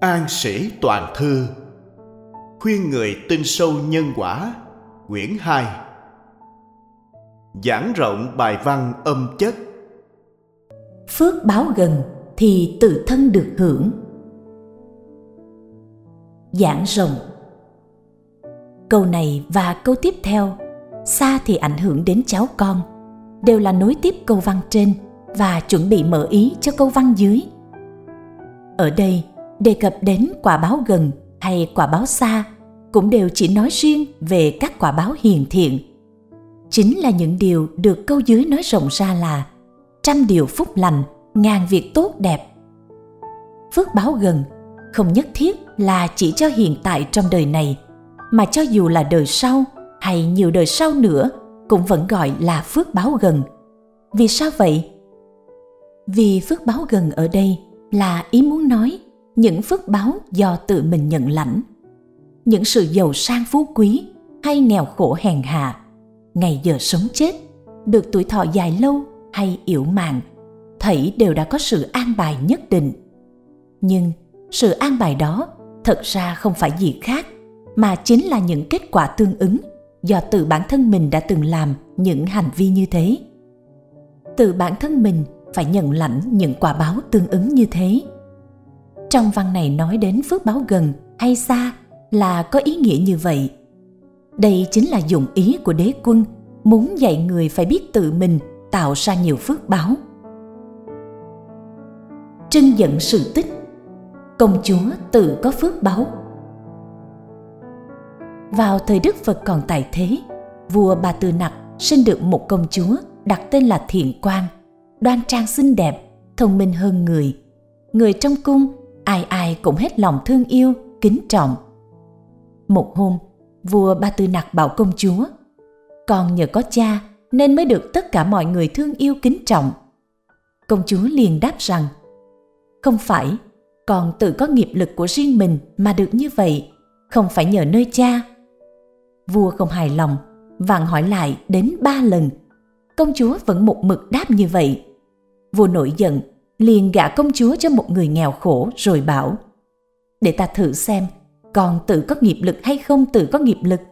An Sĩ Toàn Thư. Khuyên người tin sâu nhân quả. Quyển 2. Giảng rộng bài văn âm chất. Phước báo gần thì tự thân được hưởng. Giảng rộng. Câu này và câu tiếp theo, xa thì ảnh hưởng đến cháu con, đều là nối tiếp câu văn trên và chuẩn bị mở ý cho câu văn dưới. Ở đây, đề cập đến quả báo gần hay quả báo xa cũng đều chỉ nói riêng về các quả báo hiền thiện. Chính là những điều được câu dưới nói rộng ra là trăm điều phúc lành, ngàn việc tốt đẹp. Phước báo gần không nhất thiết là chỉ cho hiện tại trong đời này, mà cho dù là đời sau hay nhiều đời sau nữa cũng vẫn gọi là phước báo gần. Vì sao vậy? Vì phước báo gần ở đây là ý muốn nói những phước báo do tự mình nhận lãnh. Những sự giàu sang phú quý hay nghèo khổ hèn hạ, ngày giờ sống chết, được tuổi thọ dài lâu hay yểu mạn, thảy đều đã có sự an bài nhất định. Nhưng sự an bài đó thật ra không phải gì khác, mà chính là những kết quả tương ứng do tự bản thân mình đã từng làm những hành vi như thế. Tự bản thân mình phải nhận lãnh những quả báo tương ứng như thế. Trong văn này nói đến phước báo gần hay xa là có ý nghĩa như vậy. Đây chính là dụng ý của đế quân, muốn dạy người phải biết tự mình tạo ra nhiều phước báo. Trưng dẫn sự tích. Công chúa tự có phước báo. Vào thời Đức Phật còn tại thế, vua Ba Tư Nặc sinh được một công chúa đặt tên là Thiện Quang, đoan trang xinh đẹp, thông minh hơn người. Người trong cung ai ai cũng hết lòng thương yêu, kính trọng. Một hôm, vua Ba Tư Nặc bảo công chúa: "Con nhờ có cha nên mới được tất cả mọi người thương yêu kính trọng." Công chúa liền đáp rằng: "Không phải, con tự có nghiệp lực của riêng mình mà được như vậy, không phải nhờ nơi cha." Vua không hài lòng, vặn hỏi lại đến 3 lần. Công chúa vẫn một mực đáp như vậy. Vua nổi giận, liền gả công chúa cho một người nghèo khổ rồi bảo: "Để ta thử xem con tự có nghiệp lực hay không tự có nghiệp lực."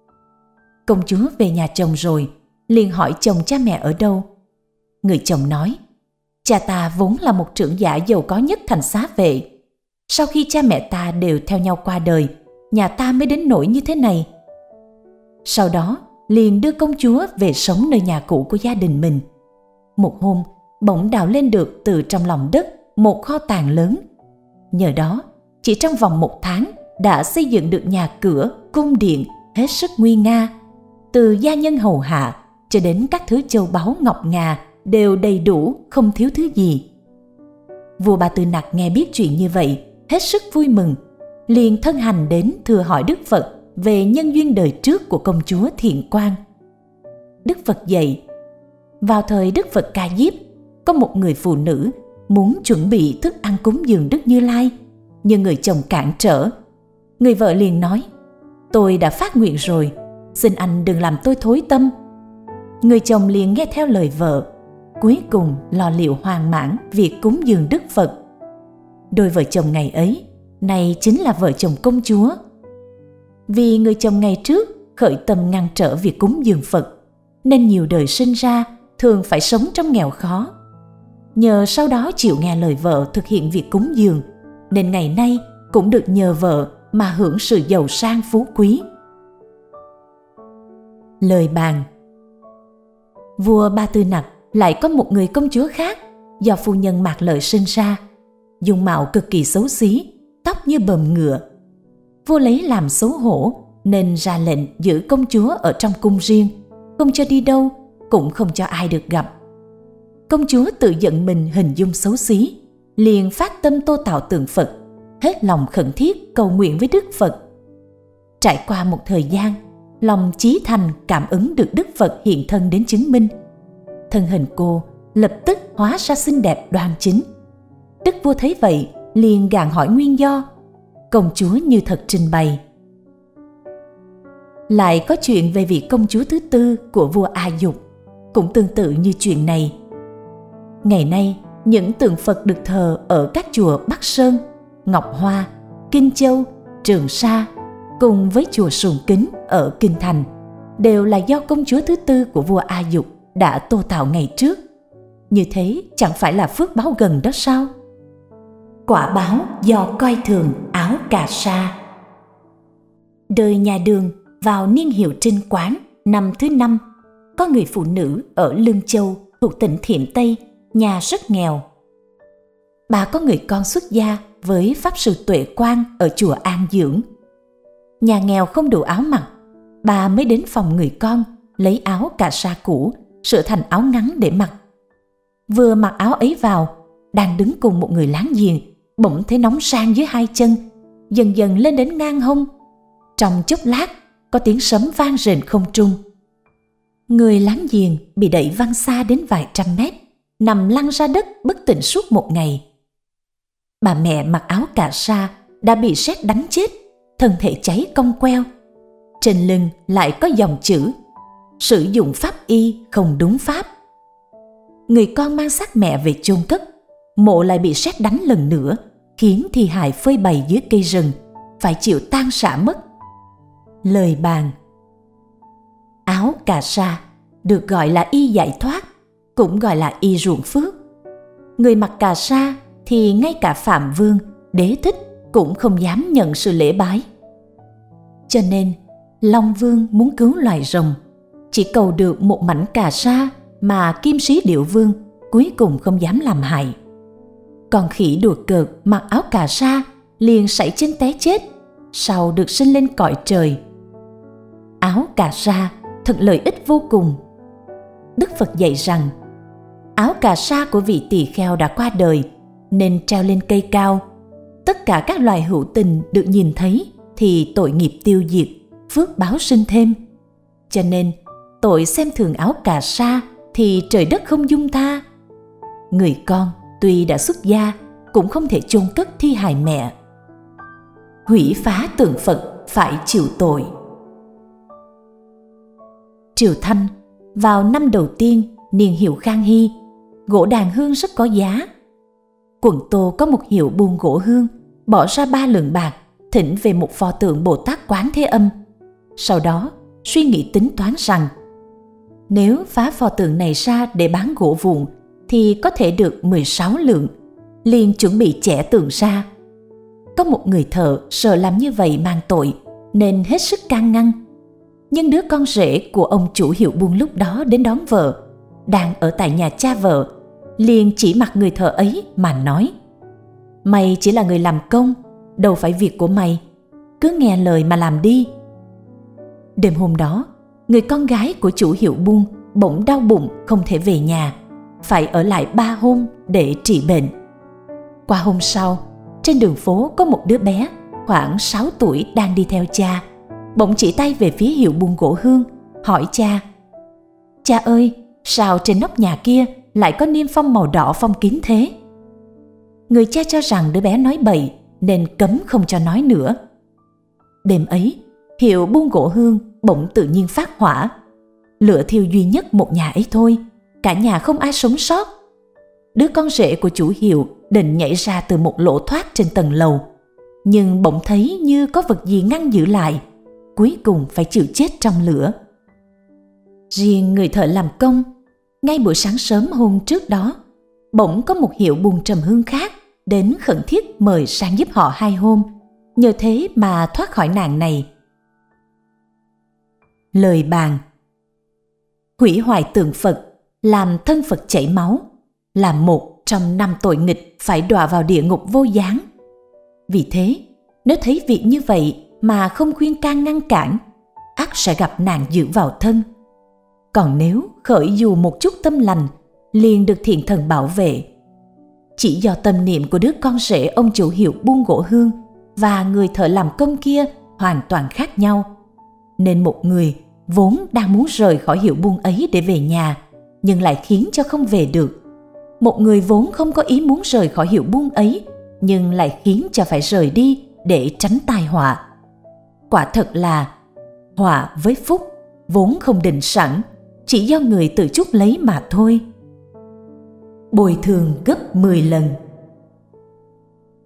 Công chúa về nhà chồng rồi, liền hỏi chồng cha mẹ ở đâu. Người chồng nói: "Cha ta vốn là một trưởng giả giàu có nhất thành Xá Vệ. Sau khi cha mẹ ta đều theo nhau qua đời, nhà ta mới đến nỗi như thế này." Sau đó liền đưa công chúa về sống nơi nhà cũ của gia đình mình. Một hôm, bỗng đào lên được từ trong lòng đất một kho tàng lớn. Nhờ đó, chỉ trong vòng 1 tháng đã xây dựng được nhà cửa, cung điện hết sức nguy nga. Từ gia nhân hầu hạ cho đến các thứ châu báu ngọc ngà đều đầy đủ, không thiếu thứ gì. Vua Ba Tư Nặc nghe biết chuyện như vậy, hết sức vui mừng, liền thân hành đến thưa hỏi Đức Phật về nhân duyên đời trước của công chúa Thiện Quang. Đức Phật dạy: vào thời Đức Phật Ca Diếp, có một người phụ nữ muốn chuẩn bị thức ăn cúng dường Đức Như Lai, nhưng người chồng cản trở. Người vợ liền nói: "Tôi đã phát nguyện rồi, xin anh đừng làm tôi thối tâm." Người chồng liền nghe theo lời vợ, cuối cùng lo liệu hoàn mãn việc cúng dường Đức Phật. Đôi vợ chồng ngày ấy, này chính là vợ chồng công chúa. Vì người chồng ngày trước khởi tâm ngăn trở việc cúng dường Phật, nên nhiều đời sinh ra thường phải sống trong nghèo khó. Nhờ sau đó chịu nghe lời vợ thực hiện việc cúng dường, nên ngày nay cũng được nhờ vợ mà hưởng sự giàu sang phú quý. Lời bàn. Vua Ba Tư Nặc lại có một người công chúa khác do phu nhân Mạc Lợi sinh ra, dung mạo cực kỳ xấu xí, tóc như bờm ngựa. Vua lấy làm xấu hổ nên ra lệnh giữ công chúa ở trong cung riêng, không cho đi đâu, cũng không cho ai được gặp. Công chúa tự giận mình hình dung xấu xí, liền phát tâm tô tạo tượng Phật, hết lòng khẩn thiết cầu nguyện với Đức Phật. Trải qua một thời gian, lòng chí thành cảm ứng được Đức Phật hiện thân đến chứng minh. Thân hình cô lập tức hóa ra xinh đẹp đoan chính. Đức vua thấy vậy, liền gạn hỏi nguyên do. Công chúa như thật trình bày. Lại có chuyện về vị công chúa thứ tư của vua A Dục, cũng tương tự như chuyện này. Ngày nay, những tượng Phật được thờ ở các chùa Bắc Sơn, Ngọc Hoa Kinh Châu, Trường Sa cùng với chùa Sùng Kính ở Kinh Thành đều là do công chúa thứ tư của vua A Dục đã tô tạo ngày trước. Như thế chẳng phải là phước báo gần đó sao? Quả báo do coi thường áo cà sa. Đời nhà Đường vào niên hiệu Trinh Quán năm thứ 5, có người phụ nữ ở Lương Châu thuộc tỉnh Thiểm Tây, nhà rất nghèo. Bà có người con xuất gia với pháp sư Tuệ Quang ở chùa An Dưỡng. Nhà nghèo không đủ áo mặc, bà mới đến phòng người con lấy áo cà sa cũ sửa thành áo ngắn để mặc. Vừa mặc áo ấy vào, đang đứng cùng một người láng giềng, bỗng thấy nóng rang dưới hai chân, dần dần lên đến ngang hông. Trong chốc lát, có tiếng sấm vang rền không trung. Người láng giềng bị đẩy văng xa đến vài trăm mét, nằm lăn ra đất bất tỉnh suốt một ngày. Bà mẹ mặc áo cà sa đã bị sét đánh chết, thân thể cháy cong queo. Trên lưng lại có dòng chữ: sử dụng pháp y không đúng pháp. Người con mang xác mẹ về chôn cất, mộ lại bị sét đánh lần nữa, khiến thi hài phơi bày dưới cây rừng, phải chịu tang rã mất. Lời bàn. Áo cà sa được gọi là y giải thoát, cũng gọi là y ruộng phước. Người mặc cà sa thì ngay cả Phạm Vương, Đế Thích cũng không dám nhận sự lễ bái. Cho nên Long Vương muốn cứu loài rồng, chỉ cầu được một mảnh cà sa mà Kim Sĩ Điệu Vương cuối cùng không dám làm hại. Con khỉ đùa cợt mặc áo cà sa liền sảy chân té chết, sau được sinh lên cõi trời. Áo cà sa thật lợi ích vô cùng. Đức Phật dạy rằng áo cà sa của vị tỳ kheo đã qua đời nên treo lên cây cao. Tất cả các loài hữu tình được nhìn thấy thì tội nghiệp tiêu diệt, phước báo sinh thêm. Cho nên tội xem thường áo cà sa thì trời đất không dung tha. Người con tuy đã xuất gia cũng không thể chôn cất thi hài mẹ. Hủy phá tượng Phật phải chịu tội. Triều Thanh vào năm đầu tiên niên hiệu Khang Hy, gỗ đàn hương rất có giá. Quận Tô có một hiệu buôn gỗ hương, bỏ ra 3 lượng bạc thỉnh về một pho tượng Bồ Tát Quán Thế Âm. Sau đó suy nghĩ tính toán rằng nếu phá pho tượng này ra để bán gỗ vụn thì có thể được 16 lượng, liền chuẩn bị chẻ tượng ra. Có một người thợ sợ làm như vậy mang tội nên hết sức can ngăn. Nhưng đứa con rể của ông chủ hiệu buôn lúc đó đến đón vợ, đang ở tại nhà cha vợ, liền chỉ mặt người thợ ấy mà nói: mày chỉ là người làm công, đâu phải việc của mày, cứ nghe lời mà làm đi. Đêm hôm đó, người con gái của chủ hiệu buôn bỗng đau bụng không thể về nhà, phải ở lại 3 hôm để trị bệnh. Qua hôm sau, trên đường phố có một đứa bé khoảng 6 tuổi đang đi theo cha, bỗng chỉ tay về phía hiệu buôn gỗ hương, hỏi cha: cha ơi, sao trên nóc nhà kia lại có niêm phong màu đỏ phong kín thế? Người cha cho rằng đứa bé nói bậy nên cấm không cho nói nữa. Đêm ấy, hiệu buôn gỗ hương bỗng tự nhiên phát hỏa. Lửa thiêu duy nhất một nhà ấy thôi, cả nhà không ai sống sót. Đứa con rể của chủ hiệu định nhảy ra từ một lỗ thoát trên tầng lầu, nhưng bỗng thấy như có vật gì ngăn giữ lại, cuối cùng phải chịu chết trong lửa. Riêng người thợ làm công, ngay buổi sáng sớm hôm trước đó, bỗng có một hiệu buôn trầm hương khác đến khẩn thiết mời sang giúp họ 2 hôm, nhờ thế mà thoát khỏi nạn này. Lời bàn. Hủy hoại tượng Phật, làm thân Phật chảy máu, là một trong 5 tội nghịch phải đọa vào địa ngục vô gián. Vì thế, nếu thấy việc như vậy mà không khuyên can ngăn cản, ắt sẽ gặp nạn dữ vào thân. Còn nếu khởi dù một chút tâm lành, liền được thiện thần bảo vệ. Chỉ do tâm niệm của đứa con rể ông chủ hiệu buôn gỗ hương và người thợ làm công kia hoàn toàn khác nhau, nên một người vốn đang muốn rời khỏi hiệu buôn ấy để về nhà, nhưng lại khiến cho không về được. Một người vốn không có ý muốn rời khỏi hiệu buôn ấy, nhưng lại khiến cho phải rời đi để tránh tai họa. Quả thật là họa với phúc vốn không định sẵn, chỉ do người tự chuốc lấy mà thôi. Bồi thường gấp 10 lần.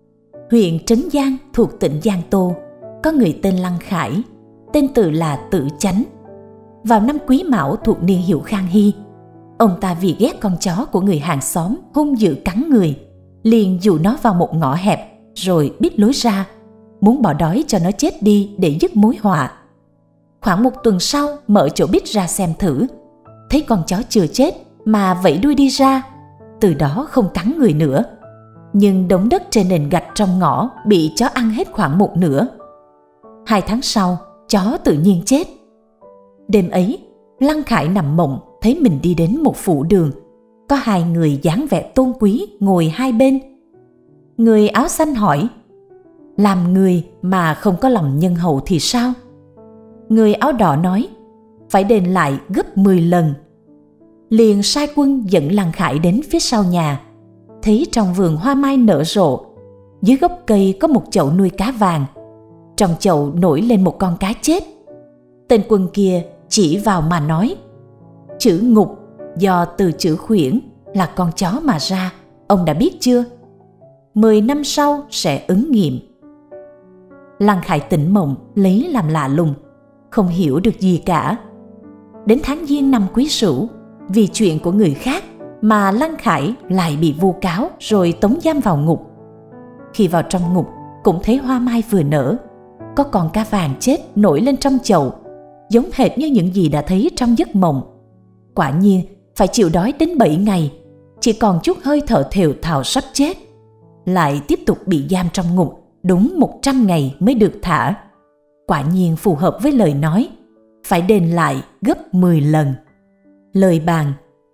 Huyện Trấn Giang thuộc tỉnh Giang Tô, có người tên Lăng Khải, tên tự là Tự Chánh. Vào năm Quý Mão thuộc niên hiệu Khang Hy, ông ta vì ghét con chó của người hàng xóm hung dữ cắn người, liền dụ nó vào một ngõ hẹp rồi bít lối ra, muốn bỏ đói cho nó chết đi để dứt mối họa. Khoảng một tuần sau mở chỗ bít ra xem thử, thấy con chó chưa chết mà vẫy đuôi đi ra, từ đó không cắn người nữa. Nhưng đống đất trên nền gạch trong ngõ bị chó ăn hết khoảng một nửa. 2 tháng sau, chó tự nhiên chết. Đêm ấy, Lăng Khải nằm mộng thấy mình đi đến một phủ đường, có 2 người dáng vẻ tôn quý ngồi hai bên. Người áo xanh hỏi: làm người mà không có lòng nhân hậu thì sao? Người áo đỏ nói: phải đền lại gấp 10 lần. Liền sai quân dẫn Lăng Khải đến phía sau nhà, thấy trong vườn hoa mai nở rộ, dưới gốc cây có một chậu nuôi cá vàng, trong chậu nổi lên một con cá chết. Tên quân kia chỉ vào mà nói: chữ ngục do từ chữ khuyển là con chó mà ra, ông đã biết chưa? 10 năm sau sẽ ứng nghiệm. Lăng Khải tỉnh mộng lấy làm lạ lùng, không hiểu được gì cả. Đến tháng Giêng năm Quý Sửu, vì chuyện của người khác mà Lăng Khải lại bị vu cáo rồi tống giam vào ngục. Khi vào trong ngục cũng thấy hoa mai vừa nở, có con cá vàng chết nổi lên trong chậu, giống hệt như những gì đã thấy trong giấc mộng. Quả nhiên phải chịu đói đến 7 ngày, chỉ còn chút hơi thở thều thào sắp chết. Lại tiếp tục bị giam trong ngục đúng 100 ngày mới được thả. Quả nhiên phù hợp với lời nói, phải đền lại gấp 10 lần. Lời bàn: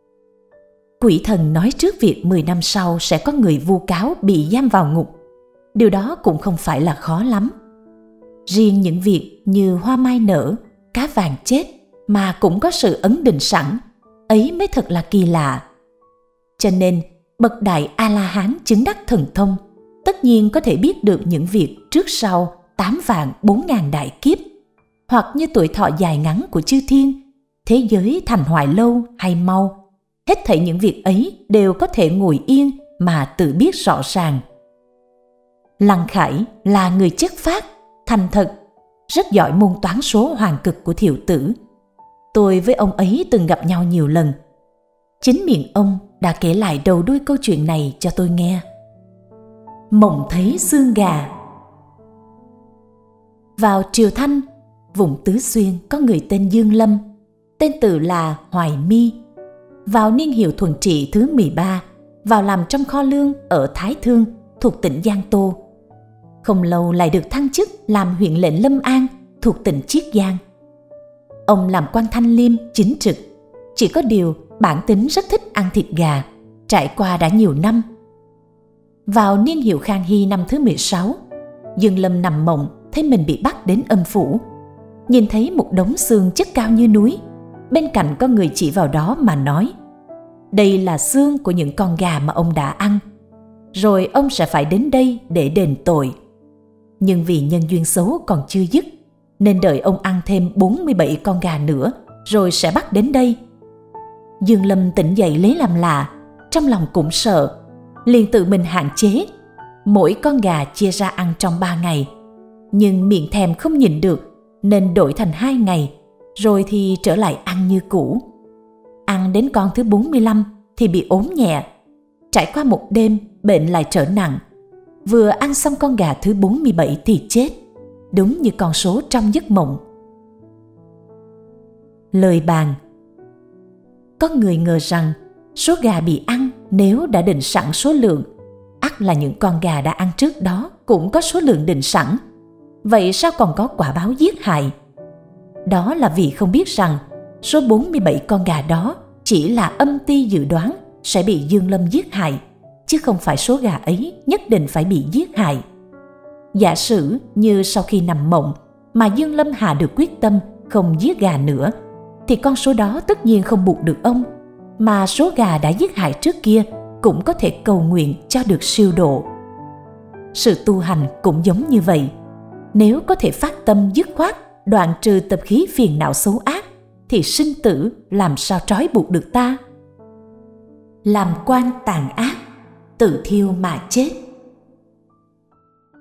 quỷ thần nói trước việc 10 năm sau sẽ có người vu cáo bị giam vào ngục. Điều đó cũng không phải là khó lắm. Riêng những việc như hoa mai nở, cá vàng chết mà cũng có sự ấn định sẵn, ấy mới thật là kỳ lạ. Cho nên bậc đại A-la-hán chứng đắc thần thông tất nhiên có thể biết được những việc trước sau 8 vạn 4 ngàn đại kiếp, hoặc như tuổi thọ dài ngắn của chư thiên, thế giới thành hoại lâu hay mau. Hết thảy những việc ấy đều có thể ngồi yên mà tự biết rõ ràng. Lăng Khải là người chất phác, thành thật, rất giỏi môn toán số hoàng cực của Thiệu Tử. Tôi với ông ấy từng gặp nhau nhiều lần. Chính miệng ông đã kể lại đầu đuôi câu chuyện này cho tôi nghe. Mộng thấy xương gà. Vào triều Thanh, vùng Tứ Xuyên có người tên Dương Lâm, tên tự là Hoài Mi. Vào niên hiệu Thuận Trị thứ 13, vào làm trong kho lương ở Thái Thương thuộc tỉnh Giang Tô. Không lâu lại được thăng chức làm huyện lệnh Lâm An thuộc tỉnh Chiết Giang. Ông làm quan thanh liêm chính trực, chỉ có điều bản tính rất thích ăn thịt gà, trải qua đã nhiều năm. Vào niên hiệu Khang Hy năm thứ 16, Dương Lâm nằm mộng thấy mình bị bắt đến âm phủ. Nhìn thấy một đống xương chất cao như núi, bên cạnh có người chỉ vào đó mà nói: đây là xương của những con gà mà ông đã ăn, rồi ông sẽ phải đến đây để đền tội. Nhưng vì nhân duyên xấu còn chưa dứt, nên đợi ông ăn thêm 47 con gà nữa rồi sẽ bắt đến đây. Dương Lâm tỉnh dậy lấy làm lạ, trong lòng cũng sợ, liền tự mình hạn chế, mỗi con gà chia ra ăn trong 3 ngày. Nhưng miệng thèm không nhịn được nên đổi thành 2 ngày, rồi thì trở lại ăn như cũ. Ăn đến con thứ 45 thì bị ốm nhẹ. Trải qua một đêm, bệnh lại trở nặng. Vừa ăn xong con gà thứ 47 thì chết, đúng như con số trong giấc mộng. Lời bàn: có người ngờ rằng số gà bị ăn nếu đã định sẵn số lượng, ắt là những con gà đã ăn trước đó cũng có số lượng định sẵn. Vậy sao còn có quả báo giết hại? Đó là vì không biết rằng số 47 con gà đó chỉ là âm ty dự đoán sẽ bị Dương Lâm giết hại, chứ không phải số gà ấy nhất định phải bị giết hại. Giả sử như sau khi nằm mộng mà Dương Lâm hạ được quyết tâm không giết gà nữa, thì con số đó tất nhiên không buộc được ông, mà số gà đã giết hại trước kia cũng có thể cầu nguyện cho được siêu độ. Sự tu hành cũng giống như vậy. Nếu có thể phát tâm dứt khoát, đoạn trừ tập khí phiền não xấu ác, thì sinh tử làm sao trói buộc được ta? Làm quan tàn ác, tự thiêu mà chết.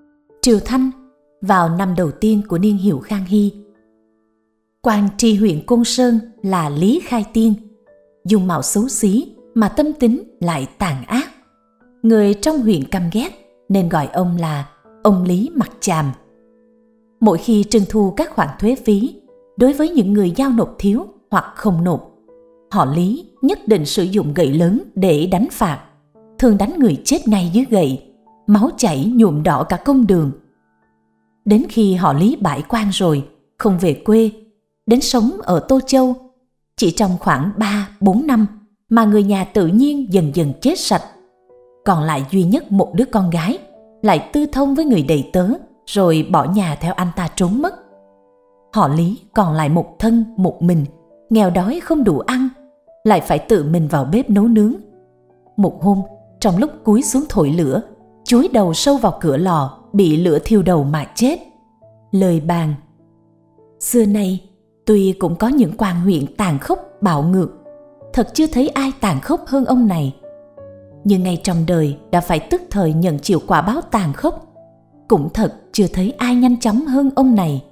Triều Thanh, vào năm đầu tiên của niên hiệu Khang Hy. Quan tri huyện Côn Sơn là Lý Khai Tiên, dung mạo xấu xí mà tâm tính lại tàn ác. Người trong huyện căm ghét nên gọi ông là ông Lý Mặt Chàm. Mỗi khi trưng thu các khoản thuế phí đối với những người giao nộp thiếu hoặc không nộp, họ Lý nhất định sử dụng gậy lớn để đánh phạt, thường đánh người chết ngay dưới gậy, máu chảy nhuộm đỏ cả công đường. Đến khi họ Lý bãi quan rồi, không về quê, đến sống ở Tô Châu, chỉ trong khoảng 3-4 năm mà người nhà tự nhiên dần dần chết sạch. Còn lại duy nhất một đứa con gái, lại tư thông với người đầy tớ, rồi bỏ nhà theo anh ta trốn mất. Họ Lý còn lại một thân một mình, nghèo đói không đủ ăn, lại phải tự mình vào bếp nấu nướng. Một hôm, trong lúc cúi xuống thổi lửa, chúi đầu sâu vào cửa lò, bị lửa thiêu đầu mà chết. Lời bàn: xưa nay, tuy cũng có những quan huyện tàn khốc bạo ngược, thật chưa thấy ai tàn khốc hơn ông này. Nhưng ngay trong đời đã phải tức thời nhận chịu quả báo tàn khốc, cũng thật chưa thấy ai nhanh chóng hơn ông này.